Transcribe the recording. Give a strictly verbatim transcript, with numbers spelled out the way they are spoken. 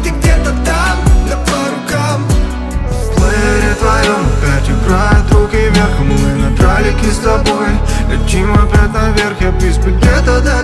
ты где-то там, да по рукам. В плеере твоем опять играют руки вверх, мы на тралике с тобой летим опять наверх, я близко где-то да.